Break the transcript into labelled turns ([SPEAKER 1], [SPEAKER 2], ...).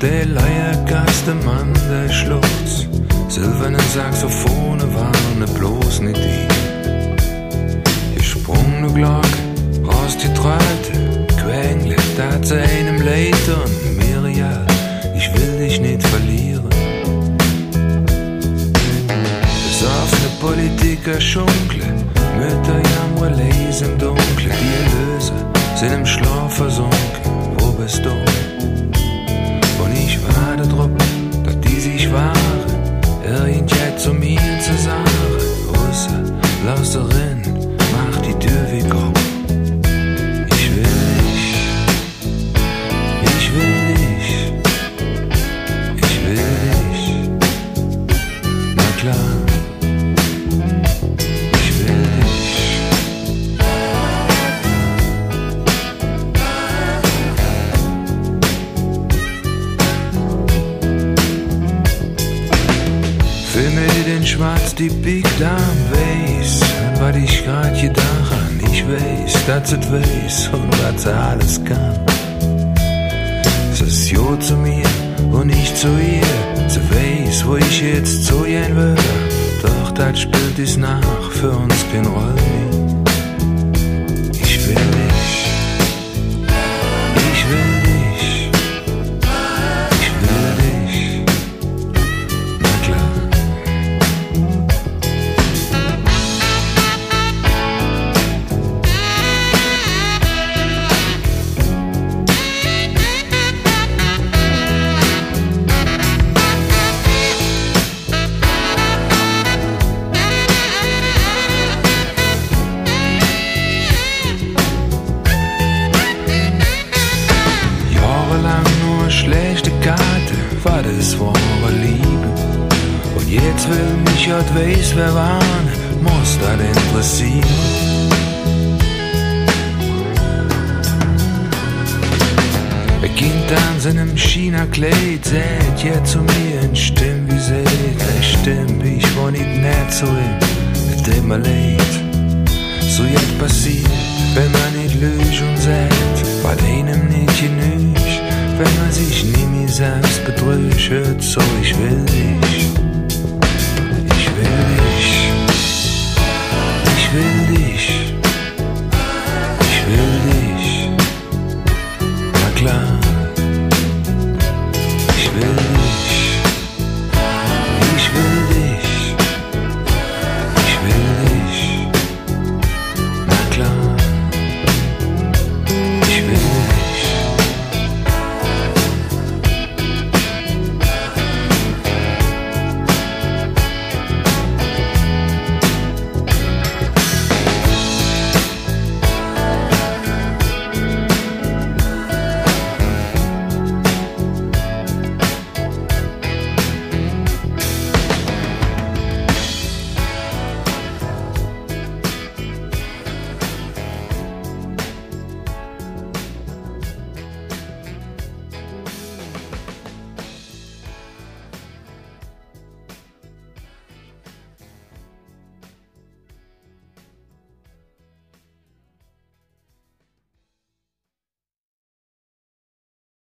[SPEAKER 1] der leiergaste Mann, der schluchzt. Silberne Saxophone waren bloß nicht die. Gesprungene Glocke, rausgetreute, quengle, da zu einem Leid und Miriam, ich will dich nicht verlieren. Besoffene Politiker schunkle, Mütter jammern, lesen im Dunkle, die Erlöser sind im Schlaf versunken, wo bist du? Und ich warte drauf, dass die sich wahren, irgendjet zu mir zu sagen, Russe, lass darin, mach die Tür weg auf. Ich will dich, ich will dich, ich will dich, na klar. Schwarz die Big Darm weiß, was ich grad gedacht an. Ich weiß, dass es weiß und was sie alles kann. Sie ist jo zu mir und ich zu ihr. Sie weiß, wo ich jetzt zu gehen will. Doch das spielt es nach, für uns kein Roll mehr. Ich will dich, ich will dich, ich will dich, na klar. Das wahre Liebe. Und jetzt will mich halt weiß, wer waren, muss das interessieren. Ein Kind an seinem China-Kleid sagt jetzt zu mir in Stimme wie seht, stimmt, ich war nicht nett zu ihm, mit dem er leid. So jetzt passiert, wenn man nicht lügt und sagt, weil einem nicht genügt. Wenn man sich nie mehr selbst betrügt, so ich will dich.